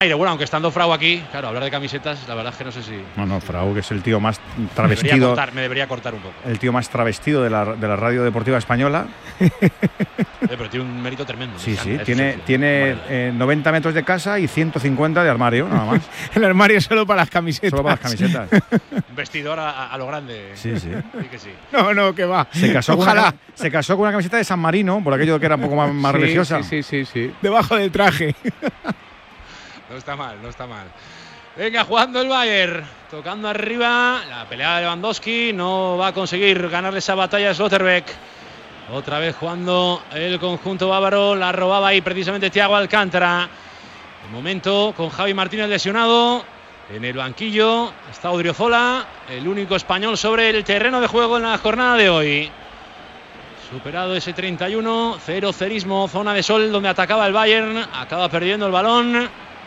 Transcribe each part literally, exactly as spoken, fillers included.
Bueno, aunque estando Frau aquí, claro, hablar de camisetas, la verdad es que no sé si… No, no, Frau, que es el tío más travestido… Me debería cortar, me debería cortar un poco. El tío más travestido de la, de la radio deportiva española. Eh, pero tiene un mérito tremendo. Sí, sí, tiene, tiene eh, noventa metros de casa y ciento cincuenta de armario, nada más. El armario solo para las camisetas. Solo para las camisetas. Un vestidor a, a lo grande. Sí, sí. Sí que sí. No, no, que va. Se casó, Ojalá. Con una, se casó con una camiseta de San Marino, por aquello que era un poco más, más sí, religiosa. Sí, sí, sí, sí. Debajo del traje. No está mal, no está mal. Venga, jugando el Bayern, tocando arriba, la pelea de Lewandowski, no va a conseguir ganarle esa batalla a Slotterbeck. Otra vez jugando el conjunto bávaro, la robaba ahí precisamente Thiago Alcántara. De momento con Javi Martínez lesionado, en el banquillo está Odriozola, el único español sobre el terreno de juego en la jornada de hoy. Superado ese treinta y uno, cero cerismo, zona de sol donde atacaba el Bayern, acaba perdiendo el balón.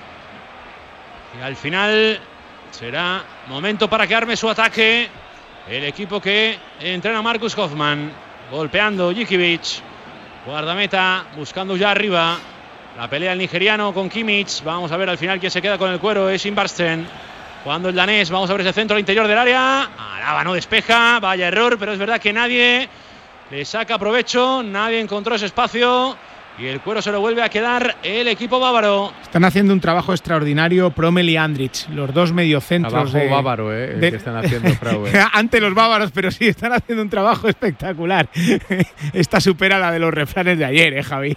Y al final será momento para que arme su ataque el equipo que entrena Marcus Hoffman. Golpeando Jikivic, guardameta buscando ya arriba. La pelea el nigeriano con Kimmich. Vamos a ver al final quién se queda con el cuero. Es Inbarsten. Jugando el danés. Vamos a ver ese centro al interior del área. Alaba no despeja. Vaya error, pero es verdad que nadie le saca provecho. Nadie encontró ese espacio. Y el cuero se lo vuelve a quedar el equipo bávaro. Están haciendo un trabajo extraordinario Promel y Andrich, los dos mediocentros. Trabajo de, bávaro, ¿eh? El de, que están haciendo Frau. ¿eh? Ante los bávaros, pero sí, están haciendo un trabajo espectacular. Esta supera la de los refranes de ayer, ¿eh, Javi?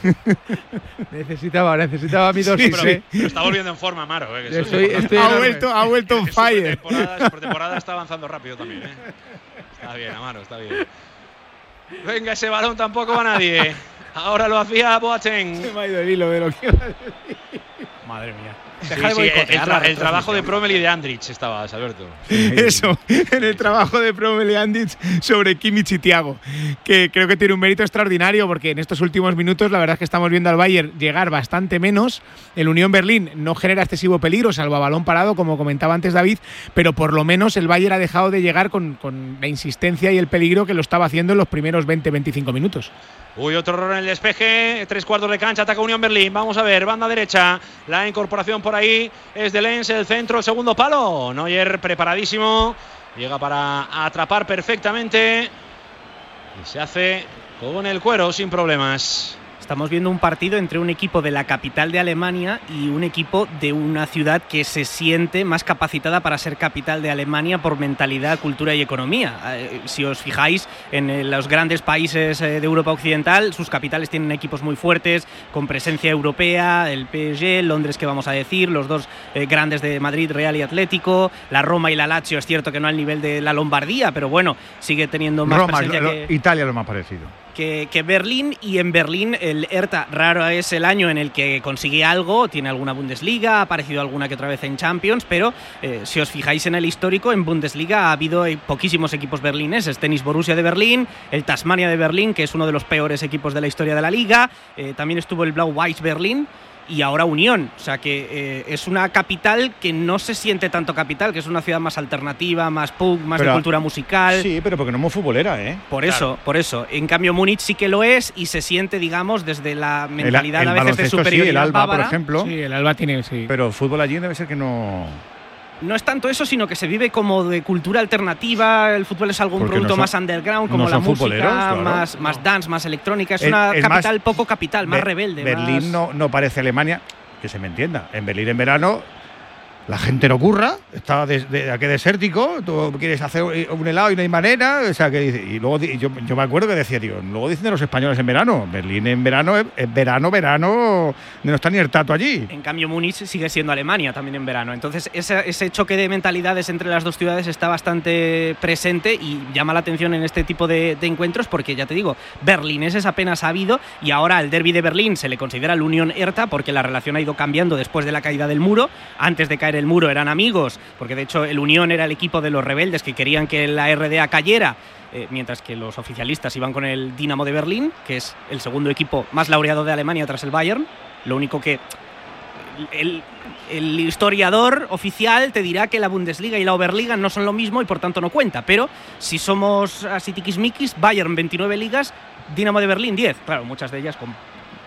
necesitaba, necesitaba mi dosis. Sí, pero, sí. pero está volviendo en forma, Amaro. ¿eh? Que Estoy, estoy ha, vuelto, ha vuelto on fire. Su pretemporada está avanzando rápido también. ¿eh? Está bien, Amaro, está bien. Venga, ese balón tampoco va nadie. Ahora lo hacía Boateng. Se me ha ido el hilo de lo que iba a decir. Madre mía. Sí, sí, el, tra el trabajo de Promel y de Andrich estabas, Alberto. Eso, en el trabajo de Promel y Andrich sobre Kimmich y Thiago, que creo que tiene un mérito extraordinario porque en estos últimos minutos la verdad es que estamos viendo al Bayern llegar bastante menos. El Unión Berlín no genera excesivo peligro, salvo a balón parado, como comentaba antes David, pero por lo menos el Bayern ha dejado de llegar con, con la insistencia y el peligro que lo estaba haciendo en los primeros veinte a veinticinco minutos. Uy, otro error en el despeje, tres cuartos de cancha, ataca Unión Berlín, vamos a ver, banda derecha, la incorporación por ahí es de Lenz, el centro, el segundo palo, Neuer preparadísimo, llega para atrapar perfectamente y se hace con el cuero sin problemas. Estamos viendo un partido entre un equipo de la capital de Alemania y un equipo de una ciudad que se siente más capacitada para ser capital de Alemania por mentalidad, cultura y economía. Eh, si os fijáis en los grandes países de Europa Occidental, sus capitales tienen equipos muy fuertes, con presencia europea, el P S G, Londres, que vamos a decir, los dos eh, grandes de Madrid, Real y Atlético, la Roma y la Lazio, es cierto que no al nivel de la Lombardía, pero bueno, sigue teniendo más Roma, presencia lo, que… Italia lo más parecido. Que, que Berlín, y en Berlín el Hertha raro es el año en el que consigue algo, tiene alguna Bundesliga, ha aparecido alguna que otra vez en Champions, pero eh, si os fijáis en el histórico, en Bundesliga ha habido eh, poquísimos equipos berlineses. Tenis Borussia de Berlín, el Tasmania de Berlín, que es uno de los peores equipos de la historia de la liga, eh, también estuvo el Blau-Weiß Berlín, y ahora Unión, o sea que eh, es una capital que no se siente tanto capital, que es una ciudad más alternativa, más punk, más pero, de cultura musical. Sí, pero porque no es muy futbolera, ¿eh? Por claro. eso, por eso. En cambio Múnich sí que lo es y se siente, digamos, desde la mentalidad el, el a veces de superioridad sí, el Alba, bávara. por ejemplo. Sí, el Alba tiene, sí. Pero el fútbol allí debe ser que no… No es tanto eso, sino que se vive como de cultura alternativa. El fútbol es algún Porque producto no son, más underground, como no la música, claro. más, más dance, más electrónica. Es el, una el capital más, poco capital, más Be rebelde. Berlín más… no, no parece Alemania, que se me entienda. En Berlín en verano la gente no curra, está de, de, aquí desértico, tú quieres hacer un helado y no hay manera, o sea, que y luego yo, yo me acuerdo que decía, tío, luego dicen de los españoles en verano, Berlín en verano es, es verano, verano, no está ni el tato allí. En cambio Múnich sigue siendo Alemania también en verano, entonces ese, ese choque de mentalidades entre las dos ciudades está bastante presente y llama la atención en este tipo de, de encuentros porque, ya te digo, berlineses apenas ha habido y ahora al derbi de Berlín se le considera el Unión Hertha porque la relación ha ido cambiando después de la caída del muro. Antes de caer el muro eran amigos, porque de hecho el Unión era el equipo de los rebeldes que querían que la R D A cayera, eh, mientras que los oficialistas iban con el Dinamo de Berlín, que es el segundo equipo más laureado de Alemania tras el Bayern. Lo único que el, el historiador oficial te dirá que la Bundesliga y la Oberliga no son lo mismo y por tanto no cuenta, pero si somos así tiquismiquis, Bayern veintinueve ligas, Dinamo de Berlín diez, claro, muchas de ellas con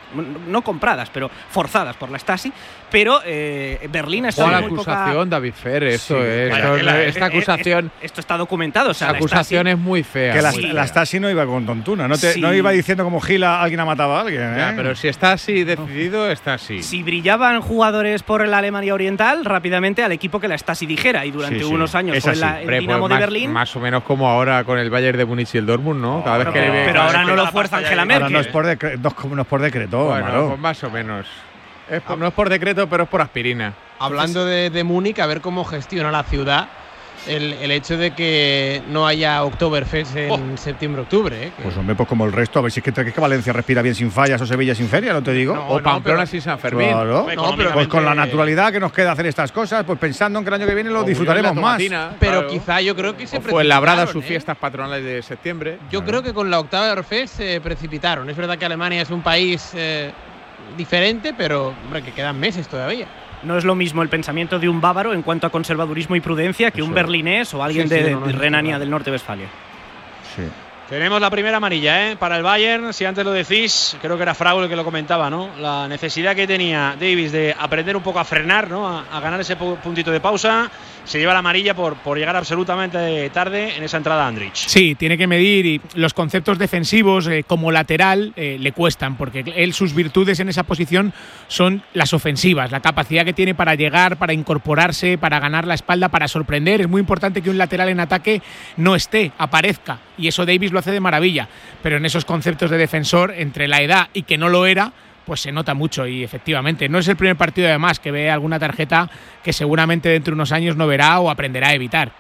no compradas, pero forzadas por la Stasi, pero eh, Berlín está Buena en muy acusación, poca... David Fer, esto Sí, es. vaya, Esto, la- esta eh, eh, acusación, Esto está documentado, o sea, esta la acusación Stasi- es muy fea. Que la, muy la fea. Stasi no iba con tontuna, no, te, Sí. no iba diciendo como Gila alguien ha matado a alguien. Ya, ¿eh? pero si está así decidido, está así. Si brillaban jugadores por la Alemania Oriental, rápidamente al equipo que la Stasi dijera, y durante Sí, sí, unos años es fue así. la, el Hombre, Dinamo pues de más, Berlín. más o menos como ahora con el Bayern de Múnich y el Dortmund, ¿no? Cada vez que le ve- pero cada ahora vez no que- lo fuerza Angela Ahora Merkel. no es por, decre- no es- no es por decreto, Bueno, Amaro. pues más o menos. Es por- no es por decreto, pero es por aspirina. Hablando de, de Múnich, a ver cómo gestiona la ciudad el, el hecho de que no haya Oktoberfest en Oh. septiembre-octubre. ¿eh? Que- Pues hombre, pues como el resto, a ver si es que, es que Valencia respira bien sin fallas o Sevilla sin feria, no te digo. No, O Pamplona pero- sin San Fermín. Claro. Hombre, No, pero- Pues económicamente- con la naturalidad que nos queda hacer estas cosas, pues pensando en que el año que viene lo O disfrutaremos Murió en la más. Tomatina, pero claro. quizá yo creo que se O fue labrada precipitaron, sus ¿eh? fiestas patronales de septiembre. Yo creo que con la Oktoberfest se precipitaron. Es verdad que Alemania es un país eh, diferente, pero hombre, que quedan meses todavía. No es lo mismo el pensamiento de un bávaro en cuanto a conservadurismo y prudencia que Eso. un berlinés o alguien Sí, sí, de, no, no, de es Renania verdad. del Norte-Westfalia. Sí. Tenemos la primera amarilla, ¿eh? Para el Bayern. Si antes lo decís, creo que era Fraul el que lo comentaba, ¿no? La necesidad que tenía Davis de aprender un poco a frenar, ¿no? A, a ganar ese pu- puntito de pausa. Se lleva la amarilla por, por llegar absolutamente tarde en esa entrada a Andrich. Sí, tiene que medir y los conceptos defensivos eh, como lateral eh, le cuestan, porque él sus virtudes en esa posición son las ofensivas, la capacidad que tiene para llegar, para incorporarse, para ganar la espalda, para sorprender. Es muy importante que un lateral en ataque no esté, aparezca, y eso Davis lo hace de maravilla, pero en esos conceptos de defensor, entre la edad y que no lo era, pues se nota mucho. Y efectivamente no es el primer partido además que ve alguna tarjeta que seguramente dentro de unos años no verá o aprenderá a evitar.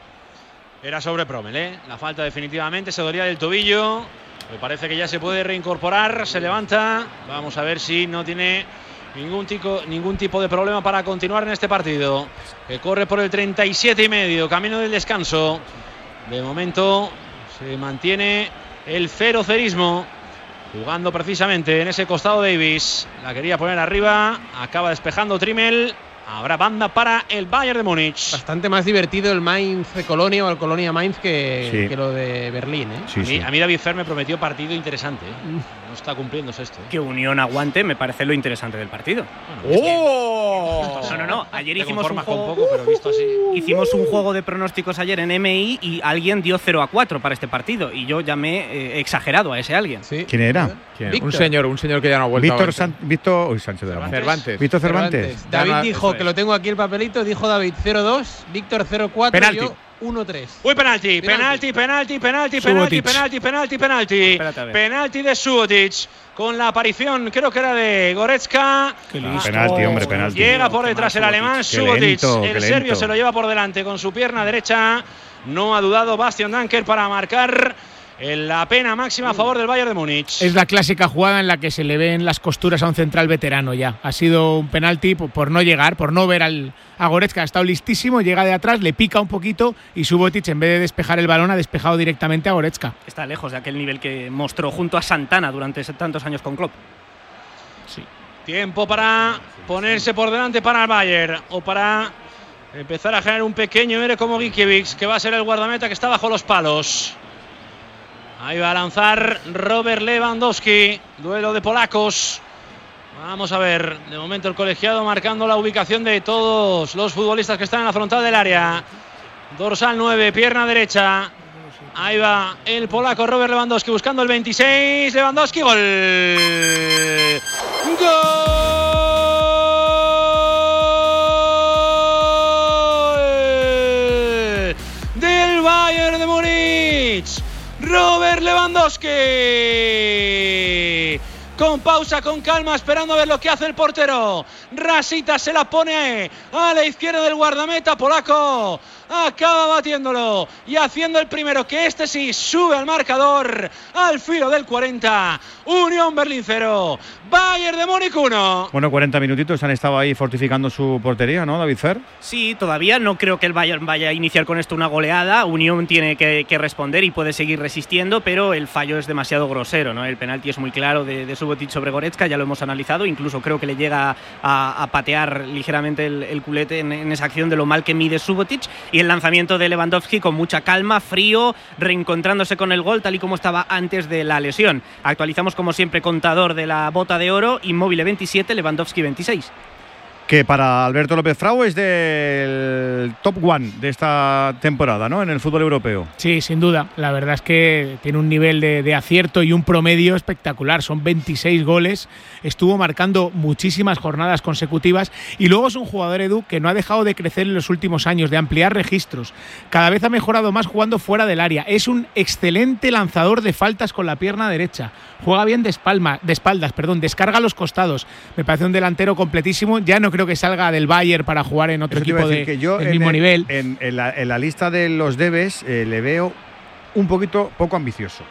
Era sobre Promel, ¿eh? La falta definitivamente, se dolía del tobillo. Me parece que ya se puede reincorporar, se levanta. Vamos a ver si no tiene ningún, tico, ningún tipo de problema para continuar en este partido. Que corre por el treinta y siete y medio, camino del descanso. De momento se mantiene el cero-cerismo. Jugando precisamente en ese costado Davis. La quería poner arriba. Acaba despejando Trimmel. Habrá banda para el Bayern de Múnich. Bastante más divertido el Mainz-Colonia o el Colonia-Mainz que, Sí. que lo de Berlín. ¿eh? Sí, a, mí, sí. a mí David Fer me prometió partido interesante, ¿eh? No está cumpliéndose esto, ¿eh? Que Unión aguante me parece lo interesante del partido. Bueno, ¡Oh! No, no, no. Ayer te hicimos un, conformas con juego, poco, pero visto así. hicimos un juego de pronósticos ayer en M I y alguien dio cero a cuatro para este partido. Y yo llamé eh, exagerado a ese alguien. Sí. ¿Quién era? ¿Quién? Víctor. Un señor, un señor que ya no ha vuelto a Víctor verse. San- Víctor uy, Sánchez de la Mota. Cervantes. Víctor Cervantes. Cervantes. David Ya no- dijo, eso que es. lo tengo aquí el papelito, dijo David cero dos, Víctor cero cuatro, Penalti. yo uno tres. Uy, penalti, penalti, penalti, penalti, penalti, penalti, Subotic. penalti, penalti, penalti. Espérate a ver. Penalti de Subotic. Con la aparición, creo que era de Goretzka. Qué Ah, listo. Penalti, hombre, penalti. Llega por Qué detrás mal el alemán Qué Subotic. lento, El qué serbio lento. se lo lleva por delante con su pierna derecha. No ha dudado Bastian Danker para marcar en la pena máxima a favor del Bayern de Múnich. Es la clásica jugada en la que se le ven las costuras a un central veterano ya. Ha sido un penalti por, por no llegar, por no ver al, a Goretzka. Ha estado listísimo, llega de atrás, le pica un poquito y Subotic, en vez de despejar el balón, ha despejado directamente a Goretzka. Está lejos de aquel nivel que mostró junto a Santana durante tantos años con Klopp. Tiempo para ponerse por delante para el Bayern o para empezar a generar un pequeño aire como Gikiewicz, que va a ser el guardameta que está bajo los palos. Ahí va a lanzar Robert Lewandowski, duelo de polacos. Vamos a ver, de momento el colegiado marcando la ubicación de todos los futbolistas que están en la frontal del área. Dorsal nueve, pierna derecha. Ahí va el polaco Robert Lewandowski buscando el veintiséis. Lewandowski, gol. ¡Gol! Del Bayern de Múnich. Robert Lewandowski. Con pausa, con calma, esperando a ver lo que hace el portero. Rasita se la pone a la izquierda del guardameta polaco. Acaba batiéndolo y haciendo el primero, que este sí sube al marcador al filo del cuarenta. Unión Berlín cero, Bayern de Múnich uno. Bueno, cuarenta minutitos han estado ahí fortificando su portería, ¿no, David Fer? Sí, todavía no creo que el Bayern vaya a iniciar con esto una goleada. Unión tiene que, que responder y puede seguir resistiendo, pero el fallo es demasiado grosero, ¿no? El penalti es muy claro de, de Subotic. Subotic sobre Goretzka, ya lo hemos analizado, incluso creo que le llega a, a patear ligeramente el, el culete en, en esa acción de lo mal que mide Subotic, y el lanzamiento de Lewandowski con mucha calma, frío, reencontrándose con el gol tal y como estaba antes de la lesión. Actualizamos como siempre contador de la bota de oro, Immobile veintisiete, Lewandowski veintiséis. Que para Alberto López Frau es del top one de esta temporada, ¿no? En el fútbol europeo. Sí, sin duda. La verdad es que tiene un nivel de, de acierto y un promedio espectacular. Son veintiséis goles. Estuvo marcando muchísimas jornadas consecutivas. Y luego es un jugador, Edu, que no ha dejado de crecer en los últimos años, de ampliar registros. Cada vez ha mejorado más jugando fuera del área. Es un excelente lanzador de faltas con la pierna derecha. Juega bien de, espalma, de espaldas, perdón, descarga a los costados. Me parece un delantero completísimo. Ya no creo que salga del Bayern para jugar en otro equipo de, del mismo el, nivel. En, en, la, en la lista de los debes eh, le veo un poquito poco ambicioso.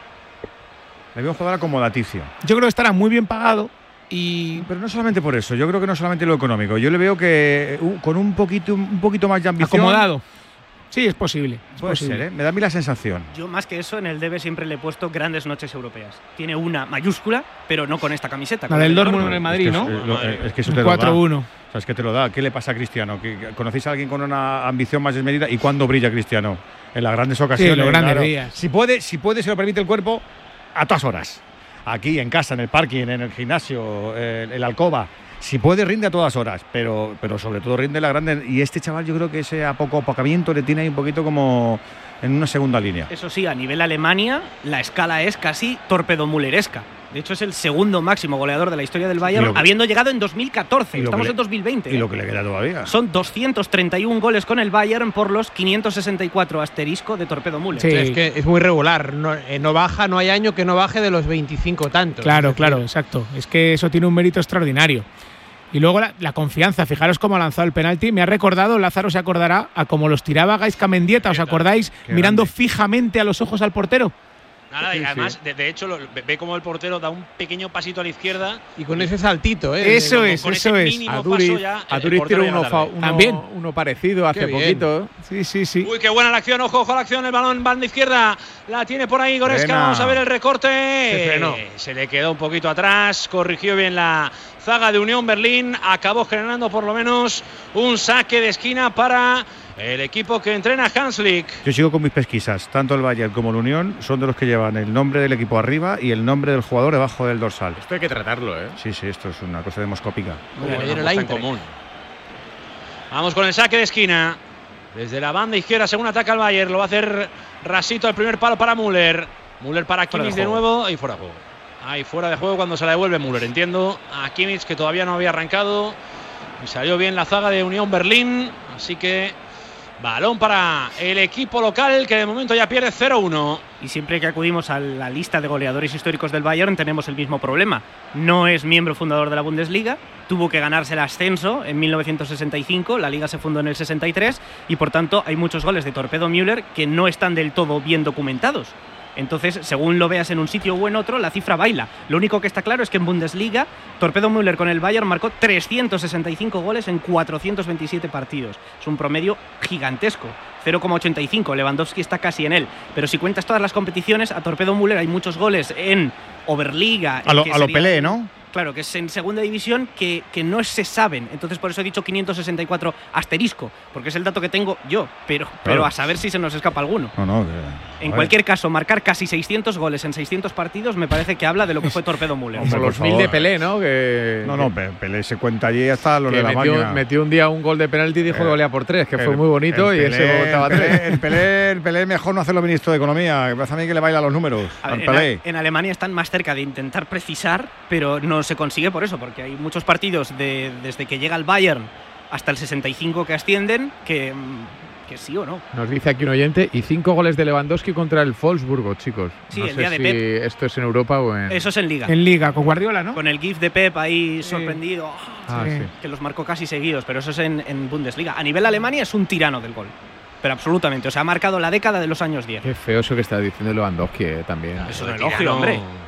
Le veo un jugador acomodaticio. Yo creo que estará muy bien pagado. Y... Pero no solamente por eso, yo creo que no solamente lo económico. Yo le veo que uh, con un poquito, un poquito más de ambición. Acomodado. Sí, es posible. Es Puede posible. ser, ¿eh? Me da a mí la sensación. Yo más que eso en el debe siempre le he puesto grandes noches europeas. Tiene una mayúscula, pero no con esta camiseta. La del Dortmund en el Madrid, es que ¿no? Es, lo, es que eso te lo cuatro uno. da. O sea, es que te lo da. ¿Qué le pasa a Cristiano? ¿Conocéis a alguien con una ambición más desmedida? ¿Y cuándo brilla Cristiano? En las grandes ocasiones. Sí, en los grandes claro. días. Si puede, si puede, se lo permite el cuerpo, a todas horas. Aquí, en casa, en el parking, en el gimnasio, en, en la alcoba. Si puede, rinde a todas horas, pero, pero sobre todo rinde la grande. Y este chaval, yo creo que ese a poco apocamiento le tiene ahí un poquito como en una segunda línea. Eso sí, a nivel Alemania, la escala es casi torpedomulleresca. De hecho, es el segundo máximo goleador de la historia del Bayern, que, habiendo llegado en dos mil catorce. Estamos le, en dos mil veinte. Y lo que le queda todavía. Son doscientos treinta y uno goles con el Bayern por los quinientos sesenta y cuatro asterisco de Torpedo Müller. Sí. Es que es muy regular. No, eh, no baja, no hay año que no baje de los veinticinco tantos. Claro, claro, exacto. Es que eso tiene un mérito extraordinario. Y luego la, la confianza, fijaros cómo ha lanzado el penalti. Me ha recordado, Lázaro se acordará, a cómo los tiraba Gaizka Mendieta, ¿os acordáis? Qué mirando grande. Fijamente a los ojos al portero. Nada, y además, de, de hecho, lo, ve como el portero da un pequeño pasito a la izquierda. Y con ese saltito, ¿eh? Eso con, es, con eso es. A Duriz, a Duriz tiró uno, uno, También. uno parecido hace qué poquito. Sí, sí, sí. Uy, qué buena la acción, ojo, ojo a la acción, el balón banda izquierda. La tiene por ahí Goretzka, vamos a ver el recorte. Se frenó. Se le quedó un poquito atrás, corrigió bien la zaga de Unión Berlín, acabó generando por lo menos un saque de esquina para el equipo que entrena Hanslik. Yo sigo con mis pesquisas. Tanto el Bayern como el Unión son de los que llevan el nombre del equipo arriba y el nombre del jugador debajo del dorsal. Esto hay que tratarlo, ¿eh? Sí, sí, esto es una cosa demoscópica. Como en común. Vamos con el saque de esquina. Desde la banda izquierda, según ataca el Bayern, lo va a hacer Rasito, el primer palo para Müller. Müller para Kimmich de, de nuevo. Ahí fuera de juego. Ahí fuera de juego cuando se la devuelve Müller. Entiendo a Kimmich, que todavía no había arrancado. Y salió bien la zaga de Unión Berlín. Así que balón para el equipo local, que de momento ya pierde cero uno. Y siempre que acudimos a la lista de goleadores históricos del Bayern tenemos el mismo problema. No es miembro fundador de la Bundesliga, tuvo que ganarse el ascenso en mil novecientos sesenta y cinco, la liga se fundó en el sesenta y tres y por tanto hay muchos goles de Torpedo Müller que no están del todo bien documentados. Entonces, según lo veas en un sitio o en otro, la cifra baila. Lo único que está claro es que en Bundesliga, Torpedo Müller con el Bayern marcó trescientos sesenta y cinco goles en cuatrocientos veintisiete partidos. Es un promedio gigantesco. cero coma ochenta y cinco, Lewandowski está casi en él. Pero si cuentas todas las competiciones, a Torpedo Müller hay muchos goles en Oberliga. A lo, que a lo sería, Pelé, ¿no? Claro, que es en segunda división que, que no se saben. Entonces por eso he dicho quinientos sesenta y cuatro asterisco, porque es el dato que tengo yo, pero, claro. pero a saber si se nos escapa alguno. No, no, que, en cualquier caso, marcar casi seiscientos goles en seiscientos partidos me parece que habla de lo que fue Torpedo Müller. Como los mil de Pelé, ¿no? Que, no, no, Pelé se cuenta allí hasta lo de la metió, máquina. Metió un día un gol de penalti y dijo eh, que valía por tres, que el, fue muy bonito y Pelé, ese votaba tres. El Pelé, el Pelé mejor no hacerlo ministro de Economía, me parece a mí que le baila los números. A ver, en, en Alemania están más cerca de intentar precisar, pero no se consigue por eso, porque hay muchos partidos de, desde que llega el Bayern hasta el sesenta y cinco que ascienden que, que sí o no. Nos dice aquí un oyente, y cinco goles de Lewandowski contra el Wolfsburgo, chicos. Sí, no el sé día de si Pep. Esto es en Europa o en… Eso es en Liga. En Liga, con Guardiola, ¿no? Con el gif de Pep ahí sí. sorprendido. Ah, sí. sí. Que los marcó casi seguidos, pero eso es en, en Bundesliga. A nivel Alemania es un tirano del gol. Pero absolutamente, o sea, ha marcado la década de los años diez. Qué feo eso que está diciendo Lewandowski eh, también. Eso es un elogio, hombre.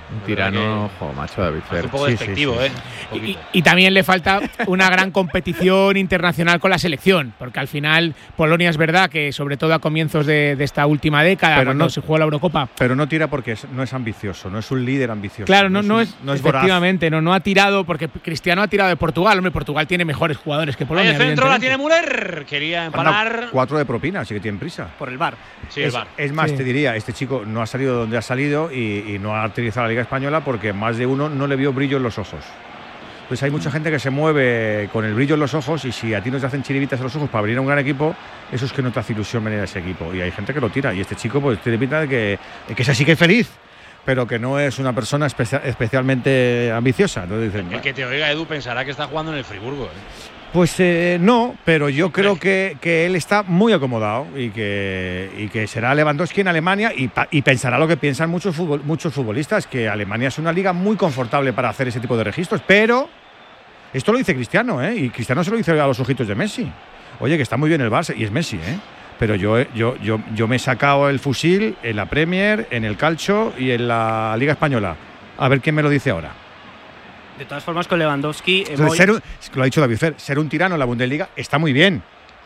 Un tirano, jo, macho, David Fer. Un poco Sí, despectivo, sí, sí. ¿eh? Un Y, poquito. y también le falta una gran competición internacional con la selección, porque al final Polonia es verdad que sobre todo a comienzos de, de esta última década, Pero cuando no- se jugó la Eurocopa, Pero no tira porque es- no es ambicioso, no es un líder ambicioso. claro, no, no un- es, no es voraz. efectivamente, no, no ha tirado, porque Cristiano ha tirado de Portugal. Hombre, Portugal tiene mejores jugadores que Ahí Polonia. el centro la evidentemente. tiene Müller. Quería Anda, empanar. cuatro de propina, así que tienen prisa. Por el bar. Sí, el es, bar. es más, Sí. te diría, este chico no ha salido donde ha salido y, y no ha utilizado la Liga Española porque más de uno no le vio brillo en los ojos. Pues hay mucha gente que se mueve con el brillo en los ojos y si a ti no te hacen chiribitas en los ojos para venir a un gran equipo, eso es que no te hace ilusión venir a ese equipo. Y hay gente que lo tira y este chico pues tiene pinta de que, de que es así que es feliz, pero que no es una persona especia- especialmente ambiciosa. Entonces dicen, El que te oiga, Edu, pensará que está jugando en el Friburgo. ¿eh? pues eh, no, pero yo creo que, que él está muy acomodado y que, y que será Lewandowski en Alemania y, pa- y pensará lo que piensan muchos, futbol- muchos futbolistas, que Alemania es una liga muy confortable para hacer ese tipo de registros, pero esto lo dice Cristiano, ¿eh? Y Cristiano se lo dice a los ojitos de Messi. Oye, que está muy bien el Barça, y es Messi, ¿eh? Pero yo, yo, yo, yo me he sacado el fusil en la Premier, en el Calcio y en la Liga Española. A ver quién me lo dice ahora. De todas formas, con Lewandowski. Entonces, hemos- ser un- lo ha dicho David Fer, ser un tirano en la Bundesliga está muy bien,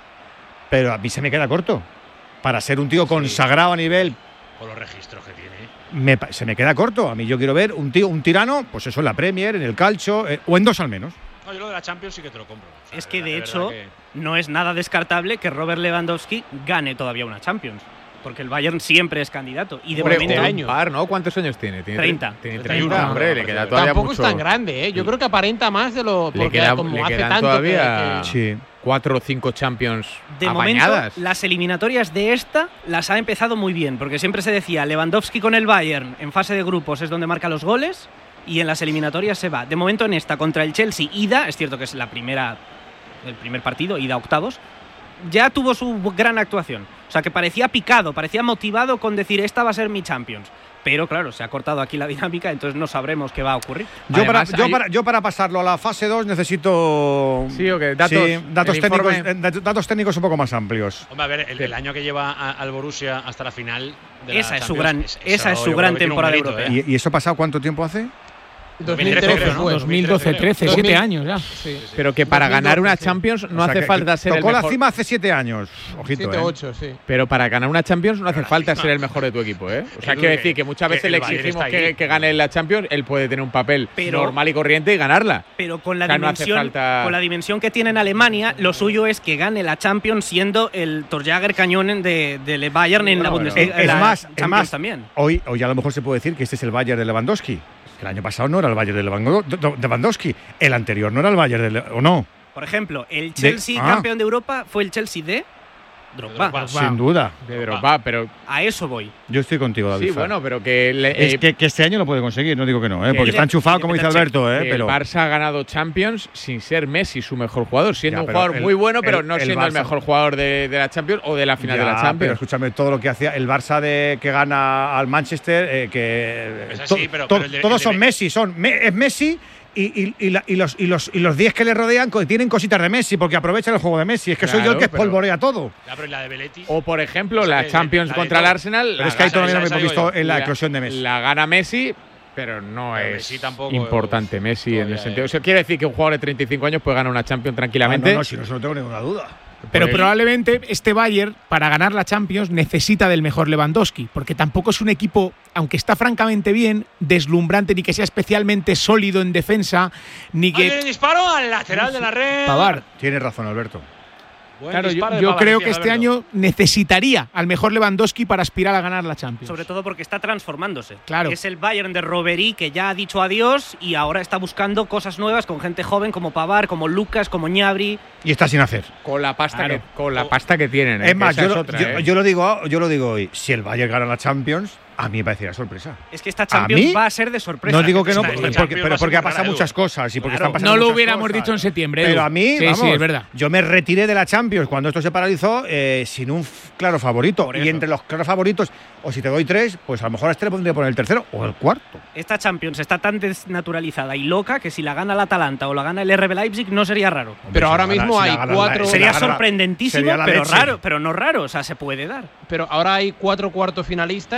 pero a mí se me queda corto. Para ser un tío consagrado a nivel, Con los registros que tiene. me pa- se me queda corto. A mí yo quiero ver un tío, un tirano, pues eso en la Premier, en el Calcio, eh, o en dos al menos. No, yo lo de la Champions sí que te lo compro. O sea, Es que verdad- de verdad hecho que- no es nada descartable que Robert Lewandowski gane todavía una Champions. Porque el Bayern siempre es candidato. Y de Hombre, momento. un años. par, ¿no? ¿Cuántos años tiene? Tiene treinta. Tiene treinta y treinta, uno, hombre, no, le no, queda pero todavía Tampoco mucho. es tan grande, ¿eh? Yo creo que aparenta más de lo. Le Porque queda- como le hace quedan tanto todavía- que- Sí. Cuatro o cinco Champions De apañadas. momento, las eliminatorias de esta las ha empezado muy bien, porque siempre se decía, Lewandowski con el Bayern en fase de grupos es donde marca los goles y en las eliminatorias se va. De momento en esta, contra el Chelsea, ida, es cierto que es la primera, el primer partido, ida a octavos, ya tuvo su gran actuación. O sea, que parecía picado, parecía motivado con decir, esta va a ser mi Champions. Pero claro, se ha cortado aquí la dinámica, entonces no sabremos qué va a ocurrir. Yo para, Además, yo, hay- para, yo para pasarlo a la fase dos necesito Sí, o que datos, sí, datos, el técnicos, informe- eh, dat- datos técnicos un poco más amplios. Hombre, a ver, el, el año que lleva a- al Borussia hasta la final. De la Esa es su Champions, gran- es- esa es eso su yo gran creo que tiene un temporada mérito, europea. ¿eh? ¿Y, y eso ha pasado cuánto tiempo hace? dos mil trece creo, ¿no? fue. dos mil dos mil doce, trece, dos mil- siete años ya. Sí. Pero que para ganar una dos mil doce, Champions no O sea, hace que- falta que ser el tocó la mejor. cima hace siete años. Ojito, siete eh. ocho, sí. Pero para ganar una Champions no hace la falta cima. ser el mejor de tu equipo, ¿eh? O sea, Edu, quiero que- decir que muchas que veces el le Bayern exigimos está ahí. que, que gane la Champions, él puede tener un papel Pero- normal y corriente y ganarla. Pero con la, O sea, no hace dimensión, falta- con la dimensión que tiene en Alemania, lo suyo es que gane la Champions siendo el Torjäger Cañón de, de Bayern en la Bueno, Bundesliga. es- es la más, es Champions más, también. Hoy, hoy a lo mejor se puede decir que este es el Bayern de Lewandowski. El año pasado no era el Bayern de Levango- de Lewandowski. El anterior no era el Bayern de Le- ¿o no? Por ejemplo, el Chelsea ah. campeón de Europa fue el Chelsea de Drogba. Drogba. Sin duda. De Drogba, pero A eso voy. Yo estoy contigo, David. sí, Fer. bueno, pero que, le- Es eh, que, que este año lo puede conseguir, no digo que no, ¿eh? que porque le- está enchufado, como dice Alberto. ¿eh? que Pero, el Barça ha ganado Champions sin ser Messi su mejor jugador, siendo Ya, un pero jugador el- muy bueno, pero el- no el siendo el Barça- mejor jugador de, de la Champions o de la final de Ya, la pero Champions. escúchame, todo lo que hacía el Barça de que gana al Manchester, eh, que Es to- así, pero- to- pero el de- todos el de son Me- Messi, son Me- es Messi y, y- y la- y los y los y los diez que le rodean co- tienen cositas de Messi porque aprovechan el juego de Messi. Es que soy yo el Claro, que pero- espolvorea todo. Ya, pero y la de Belletti. O por ejemplo, Esa la que- Champions la de contra el todo. Arsenal. Pero la es que ahí gana- todavía no esa- hemos esa digo visto yo. en la la- eclosión de Messi. La gana Messi, pero no Pero es Messi tampoco importante es- Messi en todavía el sentido. es- O sea, quiere decir que un jugador de treinta y cinco años puede ganar una Champions Ah, tranquilamente. no, no, si no, eso no tengo ninguna duda. Pero Pues- probablemente este Bayern, para ganar la Champions, necesita del mejor Lewandowski, porque tampoco es un equipo, aunque está francamente bien, deslumbrante, ni que sea especialmente sólido en defensa, ni Ahí viene que… el disparo al lateral de la red. Pavard. Tienes razón, Alberto. Buen Claro, yo, disparo de yo Pavard, creo decía que este Alberto. año necesitaría al mejor Lewandowski para aspirar a ganar la Champions. Sobre todo porque está transformándose. Claro. Es el Bayern de Robbery que ya ha dicho adiós y ahora está buscando cosas nuevas con gente joven como Pavard, como Lucas, como Ñabri. Y está sin hacer. Con la pasta, Claro. que, con la pasta que tienen. ¿eh? Es Que más, esa yo, es lo, otra, yo- ¿eh? yo lo digo, yo lo digo hoy. Si el Bayern gana la Champions, a mí me parecería sorpresa. Es que esta Champions mí? va a ser de sorpresa. No digo que no, esta- porque, esta porque- Champions pero va a ser porque ha muy pasado rara, muchas Edu. cosas y porque Claro. están pasando No lo muchas hubiéramos cosas. dicho en septiembre, Edu. Pero a mí, sí, vamos, sí, es verdad. yo me retiré de la Champions cuando esto se paralizó eh, sin un f- claro favorito. Por Y eso. entre los claros favoritos, o si te doy tres, pues a lo mejor a este le pondría por el tercero o el cuarto. Esta Champions está tan desnaturalizada y loca que si la gana el Atalanta o la gana el R B Leipzig no sería raro. Pero si ahora la gana- mismo si la hay gana la- cuatro- si Sería la gana- sorprendentísimo, sería la pero leche. raro, pero no raro, o sea, se puede dar. Pero ahora hay cuatro cuartos finalistas, cuatro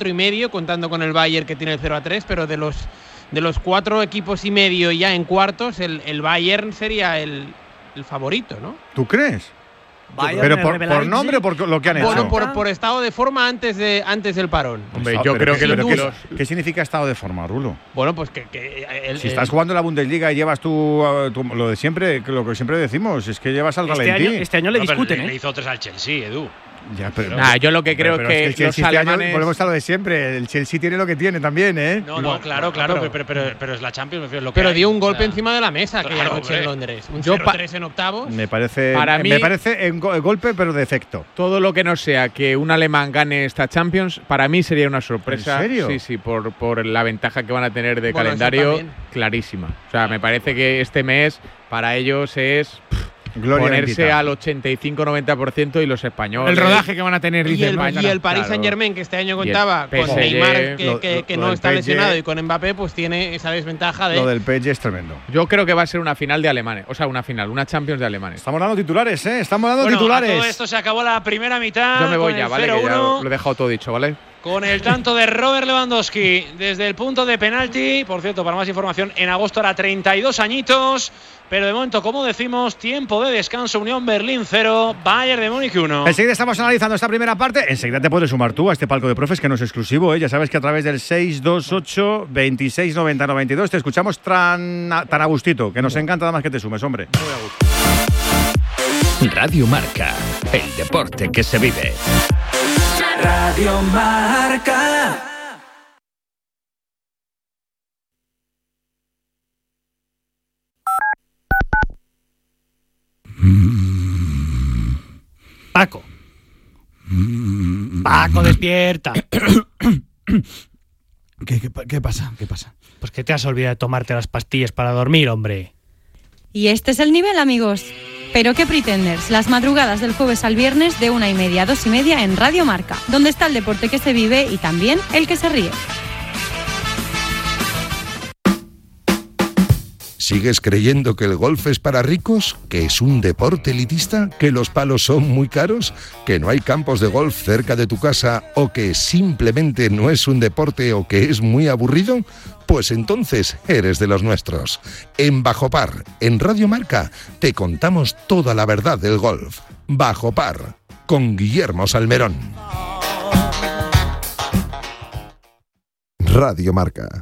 cuatro y medio, contando con el Bayern que tiene el cero a tres, pero de los de los cuatro equipos y medio ya en cuartos, el, el Bayern sería el, el favorito, ¿no? ¿Tú crees? Bayern ¿Pero me por, revela- por nombre o por lo que han Bueno, hecho? por, por estado de forma antes de antes del parón. Hombre, Ah, yo pero creo ¿qué- que, lo, pero que qué- los. ¿Qué significa estado de forma, Rulo? Bueno, pues que, que el, Si el- estás jugando en la Bundesliga y llevas tú, uh, tú lo de siempre, que lo que siempre decimos, es que llevas al Este ralentí. año, este año le No, pero discuten, le, le ¿eh? hizo tres al Chelsea, Edu. Ya, pero, Nah, yo lo que creo pero es que, el Chelsea los este año, alemanes. volvemos a lo de siempre. El Chelsea tiene lo que tiene también, ¿eh? No, no, Bueno, claro, bueno, claro, pero- pero, pero, pero, pero es la Champions, me refiero, lo que pero hay. dio un golpe O sea, encima de la mesa aquella claro, noche en hombre. Londres. Un Yo cero pa- tres en octavos. Me parece, Para me mí- parece un go- golpe, pero de efecto. Todo lo que no sea que un alemán gane esta Champions, para mí sería una sorpresa. ¿En serio? Sí, sí, por, por la ventaja que van a tener de Bueno, eso calendario, también. clarísima. O sea, me parece que este mes para ellos es Gloria ponerse bendita. al ochenta y cinco noventa por ciento y los españoles. El rodaje que van a tener, Y dices, el, ¿no? y el Paris Claro. Saint Germain, que este año Y el contaba P S G, con Neymar, que, lo- que- lo- que lo no del está P S G, lesionado, y con Mbappé, pues tiene esa desventaja de. Lo del P S G es tremendo. Yo creo que va a ser una final de alemanes. O sea, una final, una Champions de alemanes. Estamos dando titulares, ¿eh? Estamos dando Bueno, a titulares. todo esto se acabó la primera mitad. Yo me voy con ya, el ¿vale? Que ya cero uno. lo he dejado todo dicho, ¿vale? Con el tanto de Robert Lewandowski desde el punto de penalti. Por cierto, para más información, en agosto era treinta y dos añitos. Pero de momento, como decimos, tiempo de descanso. Unión Berlín cero, Bayern de Múnich uno. Enseguida estamos analizando esta primera parte. Enseguida te puedes sumar tú a este palco de profes que no es exclusivo, ¿eh? Ya sabes que a través del seis dos ocho, veintiséis noventa noventa y dos te escuchamos tan, tan a gustito, que nos encanta nada más que te sumes, hombre. Radio Marca, el deporte que se vive. Radio Marca. Paco. Paco, despierta. ¿Qué, qué, qué pasa? ¿Qué pasa? Pues que te has olvidado de tomarte las pastillas para dormir, hombre. Y este es el nivel, amigos. Pero qué pretenders, las madrugadas del jueves al viernes de una y media a dos y media en Radio Marca, donde está el deporte que se vive y también el que se ríe. ¿Sigues creyendo que el golf es para ricos? ¿Que es un deporte elitista? ¿Que los palos son muy caros? ¿Que no hay campos de golf cerca de tu casa? ¿O que simplemente no es un deporte o que es muy aburrido? Pues entonces eres de los nuestros. En Bajo Par, en Radio Marca, te contamos toda la verdad del golf. Bajo Par, con Guillermo Salmerón. Radio Marca.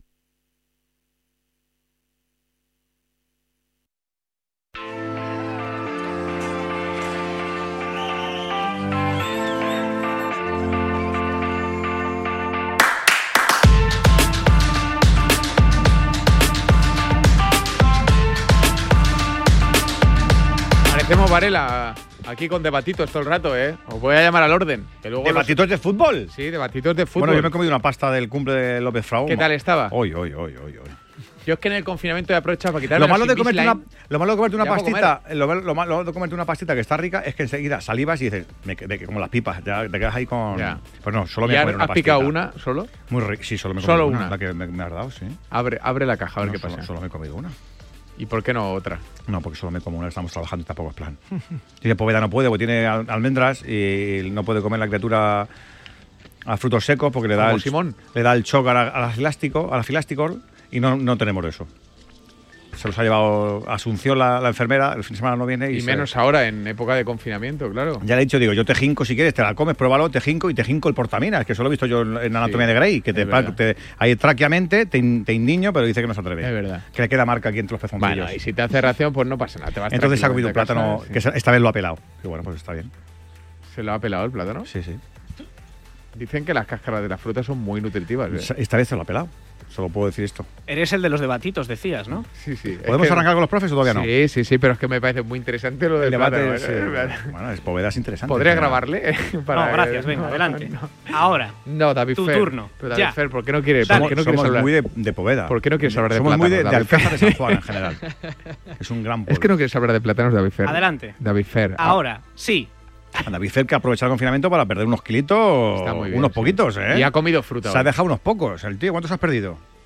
Parecemos Varela aquí con debatitos todo el rato, ¿eh? Os voy a llamar al orden. Que luego los- ¿Debatitos de fútbol? Sí, debatitos de fútbol. Bueno, yo me he comido una pasta del cumple de López Frau. ¿Qué tal estaba? Hoy, hoy, hoy, hoy, hoy. Yo es que en el confinamiento he aprovechado para quitarme Lo malo, de los comerte una, Invisalign. lo malo de comerte una Ya puedo pastita, lo, mal- lo malo de comerte una pastita que está rica es que enseguida salivas y dices, me, que- de- como las pipas, ya te quedas ahí con. Ya. Pues no, solo me ¿Y voy a has, comer una has picado pastita. una solo? Muy rica, sí, solo me he Solo comido una. La que me, me has dado, sí. Abre, abre la caja a ver No, qué solo, pasa. Solo me he comido una. ¿Y por qué no otra? No, porque solo me como una, estamos trabajando y tampoco es plan. Tiene Poveda no puede, porque tiene al- almendras y no puede comer la criatura a frutos secos porque le da Como el, Simón. le da el shock a la, a la filástico, a la filásticol y no, no tenemos eso. Se los ha llevado a Asunción la, la enfermera, el fin de semana no viene. Y, Y se- menos ahora, en época de confinamiento, claro. Ya le he dicho, digo, yo te jinco si quieres, te la comes, pruébalo, te jinco y te jinco el portaminas, que eso lo he visto yo en en Anatomía Sí, de Grey, que es te, verdad. te ahí tráqueamente, te, in- te indiño, pero dice que no se atreve. Es verdad. Que le queda marca aquí entre los pezoncillos. Bueno, y si te hace ración, pues no pasa nada. Te vas Entonces ha comido un tranquilamente a plátano, casa, que sí. se- esta vez lo ha pelado. Y bueno, pues está bien. ¿Se lo ha pelado el plátano? Sí, sí. Dicen que las cáscaras de las frutas son muy nutritivas. ¿eh? Esta- Esta vez se lo ha pelado. Solo puedo decir esto. Eres el de los debatitos, decías, ¿no? Sí, sí. Es ¿Podemos que- arrancar con los profes o todavía no? Sí, sí, sí, pero es que me parece muy interesante lo del El debate plátano, es, ¿eh? eh, bueno, es Poveda es interesante. ¿Podría Pero- grabarle? Para- No, gracias, venga, no, adelante. No, Ahora, No, David Tu Fer. turno, Pero David ya. Fer, ¿por qué no quiere, Dale. ¿por qué no Somos quieres hablar? muy de, de Poveda. ¿Por qué no quieres hablar de Somos muy de, plátanos, de David Alcázar de Fer? San Juan en general. Es un gran pueblo. Es que no quieres hablar de plátanos, David Fer. adelante. David Fer. ah, Ahora, sí. David Fer que aprovecha el confinamiento para perder unos kilitos, Está muy bien, unos sí. poquitos, ¿eh? Y ha comido fruta. Se ha hoy. dejado unos pocos. El tío, ¿cuántos has perdido?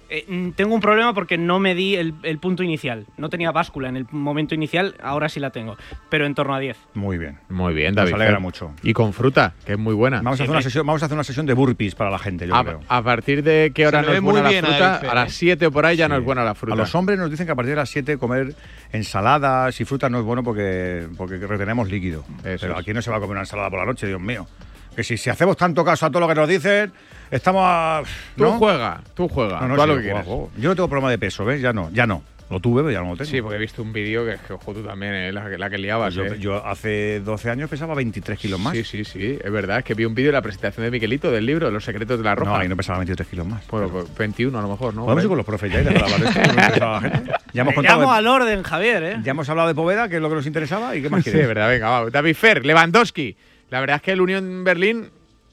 Eh, tengo un problema porque no me di el, el punto inicial. No tenía báscula en el momento inicial, ahora sí la tengo. Pero en torno a diez. Muy bien. Muy bien, David. Nos alegra mucho. Y con fruta, que es muy buena. Vamos a, hacer una sesión, vamos a hacer una sesión de burpees para la gente, yo a, creo. ¿A partir de qué hora Se no le es ve buena muy la bien a fruta? David Fer, A las siete por ahí ya Sí. no es buena la fruta. A los hombres nos dicen que a partir de las siete comer ensaladas y frutas no es bueno porque, porque retenemos líquido. Eso Pero es. aquí no se va a comer una ensalada por la noche, Dios mío. Que si, si hacemos tanto caso a todo lo que nos dicen, estamos a... Tú ¿no? juega, tú juega, No, no, tú haz sí, lo que juego, quieras. juego. Yo no tengo problema de peso, ¿ves? Ya no, ya no. Lo tuve, pero ya no lo tengo. Sí, porque he visto un vídeo que, que ojo, tú también, eh, la, que- la que liabas. Yo, eh. yo hace doce años pesaba veintitrés kilos más. Sí, sí, sí, es verdad. Es que vi un vídeo de la presentación de Miguelito del libro Los secretos de la roja. No, ahí no pesaba veintitrés kilos más. Pues, Pero- pues, veintiuno a lo mejor, ¿no? Podemos ir Por con ahí. los profes ya y dejar de hablar de esto. que no interesa a la gente. Ya hemos Me contado llamo de- al orden, Javier, ¿eh? Ya hemos hablado de Poveda, que es lo que nos interesaba, y qué más Sí, quieres. es verdad, venga, va. David Fer, Lewandowski. La verdad es que el Unión Berlín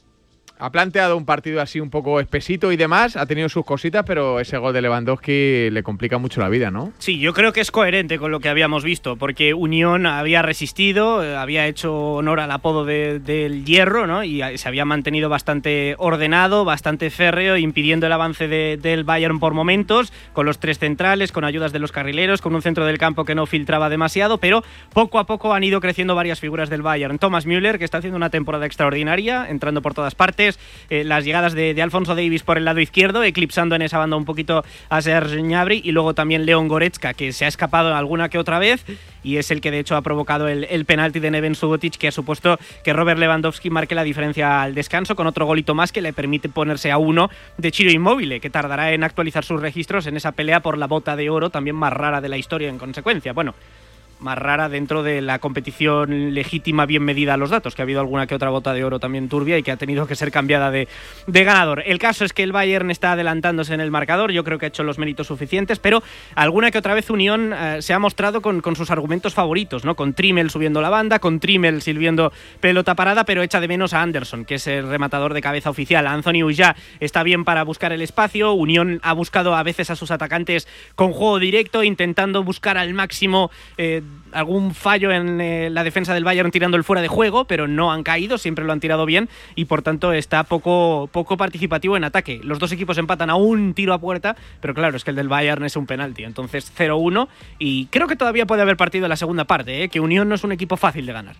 ha planteado un partido así un poco espesito y demás, ha tenido sus cositas, pero ese gol de Lewandowski le complica mucho la vida, ¿no? Sí, yo creo que es coherente con lo que habíamos visto, porque Unión había resistido, eh, había hecho honor al apodo de- del hierro, ¿no? Y a- se había mantenido bastante ordenado, bastante férreo, impidiendo el avance de- del Bayern por momentos, con los tres centrales, con ayudas de los carrileros, con un centro del campo que no filtraba demasiado, pero poco a poco han ido creciendo varias figuras del Bayern. Thomas Müller, que está haciendo una temporada extraordinaria, entrando por todas partes, eh, las llegadas de, de Alphonso Davies por el lado izquierdo, eclipsando en esa banda un poquito a Serge Gnabry, y luego también Leon Goretzka, que se ha escapado alguna que otra vez y es el que de hecho ha provocado el, el penalti de Neven Subotic, que ha supuesto que Robert Lewandowski marque la diferencia al descanso, con otro golito más que le permite ponerse a uno de Ciro Immobile, que tardará en actualizar sus registros en esa pelea por la bota de oro, también más rara de la historia en consecuencia. Bueno, más rara dentro de la competición legítima bien medida a los datos, que ha habido alguna que otra bota de oro también turbia y que ha tenido que ser cambiada de, de ganador. El caso es que el Bayern está adelantándose en el marcador, yo creo que ha hecho los méritos suficientes, pero alguna que otra vez Unión eh, se ha mostrado con, con sus argumentos favoritos, ¿no? Con Trimmel subiendo la banda, con Trimmel sirviendo pelota parada, pero echa de menos a Anderson, que es el rematador de cabeza oficial. Anthony Ujá está bien para buscar el espacio, Unión ha buscado a veces a sus atacantes con juego directo, intentando buscar al máximo eh, algún fallo en eh, la defensa del Bayern tirando el fuera de juego, pero no han caído, siempre lo han tirado bien y por tanto está poco, poco participativo en ataque. Los dos equipos empatan a un tiro a puerta, pero claro, es que el del Bayern es un penalti, entonces cero uno, y creo que todavía puede haber partido en la segunda parte, ¿eh? Que Unión no es un equipo fácil de ganar.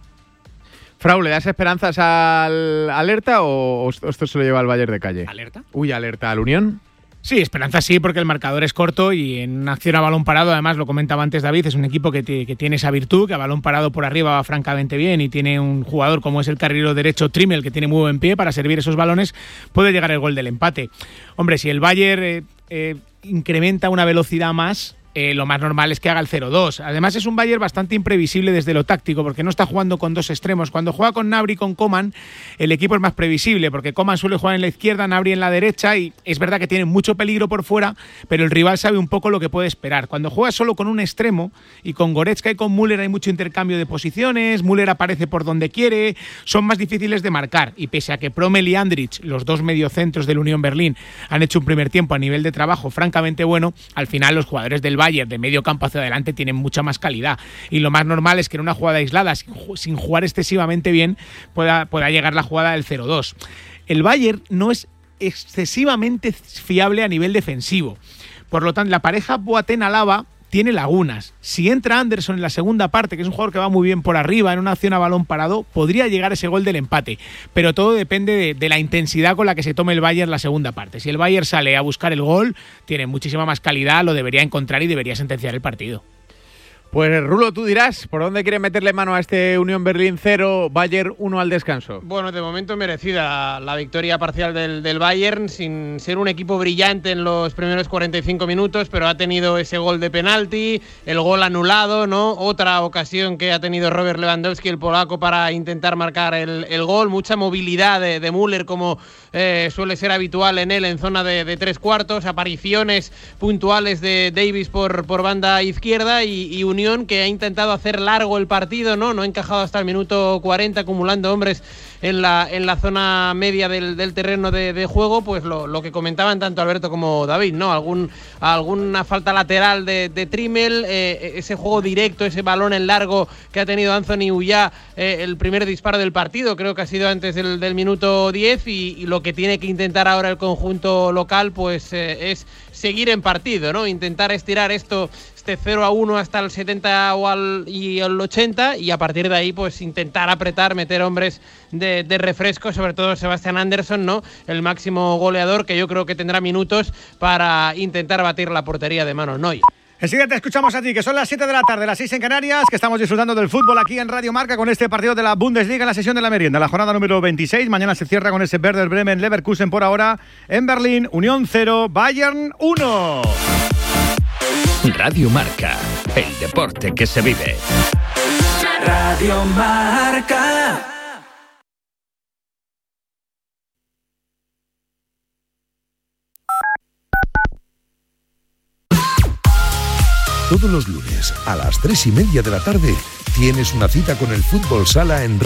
Frau, ¿le das esperanzas al Alerta o, o esto se lo lleva al Bayern de calle? ¿Alerta? Uy, Alerta al Unión. Sí, esperanza sí, porque el marcador es corto y en una acción a balón parado, además lo comentaba antes David, es un equipo que, te, que tiene esa virtud, que a balón parado por arriba va francamente bien y tiene un jugador como es el carrilero derecho Trimmel, que tiene muy buen pie para servir esos balones, puede llegar el gol del empate. Hombre, si el Bayern eh, eh, incrementa una velocidad más, Eh, lo más normal es que haga el cero dos. Además es un Bayern bastante imprevisible desde lo táctico, porque no está jugando con dos extremos. Cuando juega con Gnabry y con Coman, el equipo es más previsible, porque Coman suele jugar en la izquierda, Gnabry en la derecha, y es verdad que tienen mucho peligro por fuera, pero el rival sabe un poco lo que puede esperar. Cuando juega solo con un extremo, y con Goretzka y con Müller hay mucho intercambio de posiciones, Müller aparece por donde quiere, son más difíciles de marcar, y pese a que Prömel y Andrich, los dos mediocentros del Unión Berlín, han hecho un primer tiempo a nivel de trabajo francamente bueno, al final los jugadores del Bayern de medio campo hacia adelante tienen mucha más calidad, y lo más normal es que en una jugada aislada sin, sin jugar excesivamente bien pueda, pueda llegar la jugada del cero dos. El Bayern no es excesivamente fiable a nivel defensivo, por lo tanto la pareja Boateng-Alaba tiene lagunas. Si entra Anderson en la segunda parte, que es un jugador que va muy bien por arriba en una acción a balón parado, podría llegar ese gol del empate. Pero todo depende de, de la intensidad con la que se tome el Bayern la segunda parte. Si el Bayern sale a buscar el gol, tiene muchísima más calidad, lo debería encontrar y debería sentenciar el partido. Pues Rulo, tú dirás, ¿por dónde quieres meterle mano a este Unión Berlín cero, Bayern uno al descanso? Bueno, de momento merecida la victoria parcial del, del Bayern, sin ser un equipo brillante en los primeros cuarenta y cinco minutos, pero ha tenido ese gol de penalti, el gol anulado, ¿no? Otra ocasión que ha tenido Robert Lewandowski, el polaco, para intentar marcar el, el gol. Mucha movilidad de, de Müller, como eh, suele ser habitual en él, en zona de, de tres cuartos, apariciones puntuales de Davies por, por banda izquierda y, y Unión Unión, que ha intentado hacer largo el partido, no, no ha encajado hasta el minuto cuarenta, acumulando hombres en la, en la zona media del, del terreno de, de juego, pues lo, lo que comentaban tanto Alberto como David, ¿no? Algún, alguna falta lateral de, de Trimmel, eh, ese juego directo, ese balón en largo que ha tenido Anthony Ullá, eh, el primer disparo del partido, creo que ha sido antes del, del minuto diez, y, y lo que tiene que intentar ahora el conjunto local, pues eh, es seguir en partido, ¿no? Intentar estirar esto, este cero a uno hasta el setenta o al, y el ochenta, y a partir de ahí pues intentar apretar, meter hombres de, de refresco, sobre todo Sebastián Anderson, ¿no? El máximo goleador, que yo creo que tendrá minutos para intentar batir la portería de Manuel Neuer. Enseguida te escuchamos a ti, que son las siete de la tarde, las seis en Canarias, que estamos disfrutando del fútbol aquí en Radio Marca con este partido de la Bundesliga en la sesión de la merienda, la jornada número veintiséis. Mañana se cierra con ese Werder Bremen Leverkusen por ahora. En Berlín, Unión cero, Bayern uno. Radio Marca, el deporte que se vive. Radio Marca. Todos los lunes a las tres y media de la tarde tienes una cita con el Fútbol Sala en